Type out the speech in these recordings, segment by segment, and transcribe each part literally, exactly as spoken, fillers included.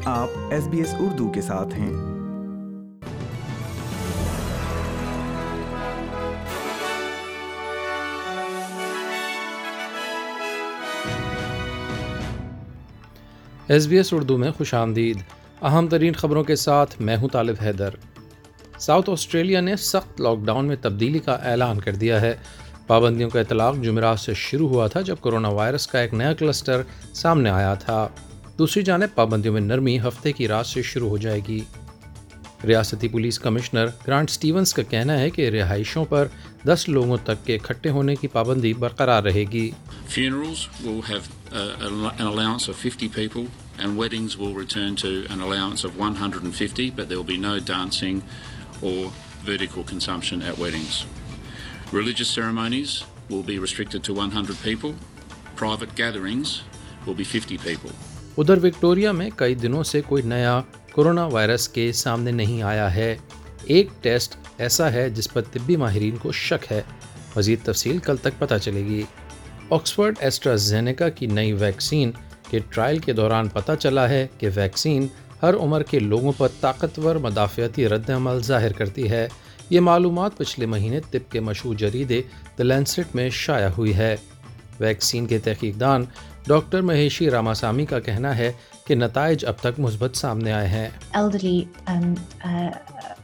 आप S B S Urdu के साथ हैं। एस बी एस उर्दू में खुशामदीद। अहम तरीन ख़बरों के साथ मैं हूँ तालिब हैदर। साउथ ऑस्ट्रेलिया ने सख्त लॉकडाउन में तब्दीली का ऐलान कर दिया है। पाबंदियों का इतलाक़ जुमेरात से शुरू हुआ था, जब कोरोना वायरस का एक नया क्लस्टर सामने आया था। दूसरी जानिब पाबंदियों में नरमी हफ्ते की रात से शुरू हो जाएगी। रियासती पुलिस कमिश्नर ग्रांट स्टीवंस का कहना है कि रिहाइशों पर दस लोगों तक के इकट्ठे होने की पाबंदी बरकरार रहेगी। Funerals will have uh, an allowance of fifty people and weddings will return to an allowance of one hundred fifty, but there will be no dancing or vertical consumption at weddings. Religious ceremonies will be restricted to one hundred people. Private gatherings will be fifty people. उधर Victoria में कई दिनों से कोई नया corona virus के सामने नहीं आया है। एक टेस्ट ऐसा है जिस पर तिब्बी माहिरीन को शक है। मज़ीद तफसील कल तक पता चलेगी। ऑक्सफोर्ड एस्ट्राजेनेका की नई वैक्सीन के ट्रायल के दौरान पता चला है कि वैक्सीन हर उम्र के लोगों पर ताकतवर मदाफ़ियाती रद्द-ए-अमल ज़ाहिर करती है। ये मालूमात पिछले महीने तिब के मशहूर जरीदे द लैंसेट में शाया हुई है। वैक्सीन के तहकीकदान डॉक्टर महेशी रामासामी का कहना है कि नताइज अब तक मुस्बत सामने आए हैं। Elderly um, uh,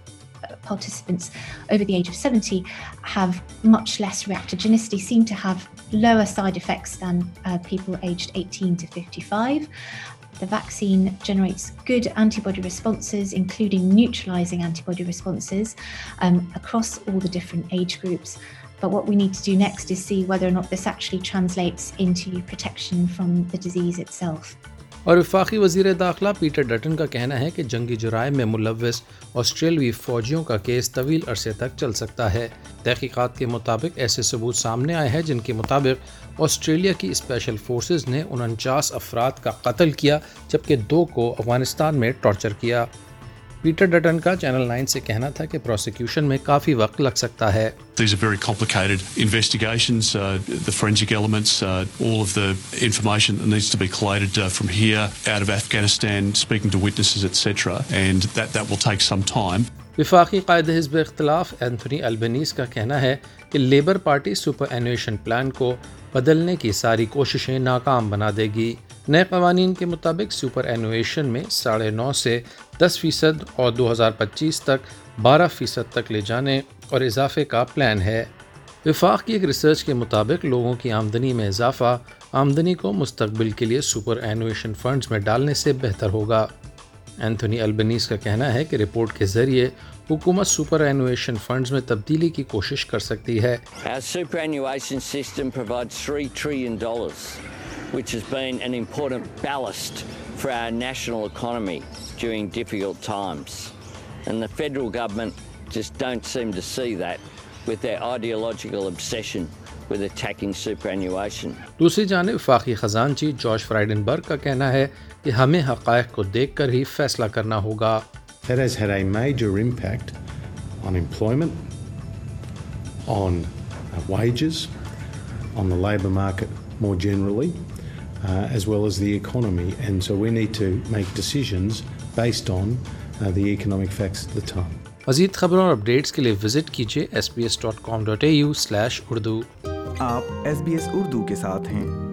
participants over the age of seventy have much less reactogenicity, seem to have lower side effects than uh, people aged eighteen to fifty-five. The vaccine generates good antibody responses, including neutralizing antibody responses um, across all the different age groups. But what we need to do next is see whether or not this actually translates into protection from the disease itself. और वफाकी वज़ीर दाखिला Peter Dutton का कहना है कि जंगी जुराइम में मुलव्वस ऑस्ट्रेलवी फ़ौजियों का केस तवील अरसे तक चल सकता है। तहकीकात के मुताबिक ऐसे सबूत सामने आए हैं जिनके मुताबिक ऑस्ट्रेलिया की स्पेशल फोर्सेस ने उनचास अफराद का कत्ल किया, जबकि दो को अफगानिस्तान में टॉर्चर किया। पीटर डटन का चैनल नाइन से कहना था कि प्रोसिक्यूशन में काफ़ी वक्त लग सकता है। These are very complicated investigations, uh, the forensic elements, uh, all of the information that needs to be collated uh, from here, out of Afghanistan, speaking to witnesses, et cetera, and that, that will take some time. वफाकी कायद हिज़्ब इख्तिलाफ Anthony Albanese का कहना है कि Labor party superannuation plan को बदलने की सारी कोशिशें नाकाम बना देगी। नए कवानीन के मुताबिक सुपर एनुएशन में साढ़े नौ से दस फीसद और दो हज़ार पच्चीस तक बारह फीसद तक ले जाने और इजाफे का प्लान है। वफाक की एक रिसर्च के मुताबिक लोगों की आमदनी में इजाफा आमदनी को मुस्तकबिल के लिए सुपर एनुएशन फंड्स में डालने से बेहतर होगा। एंथनी अल्बनीज़ का कहना है कि रिपोर्ट के ज़रिए हुकूमत सुपर एनुएशन फंड्स में तब्दीली की कोशिश कर सकती है। Our superannuation system provides three trillion dollars, which has been an important ballast for our national economy during difficult times. And the federal government just don't seem to see that with their ideological obsession with attacking superannuation. दूसरी जानिब वफाकी खजानची George फ्राइडनबर्ग का कहना है कि हमें हक़ाइक़ को देखकर ही फैसला करना होगा। That has had a major impact on employment, on uh, wages, on the labour market more generally, uh, as well as the economy. And so we need to make decisions based on uh, the economic facts at the time. मज़ीद खबरों और updates के लिए visit कीजिए S B S dot com dot A U slash Urdu. आप S B S Urdu के साथ हैं।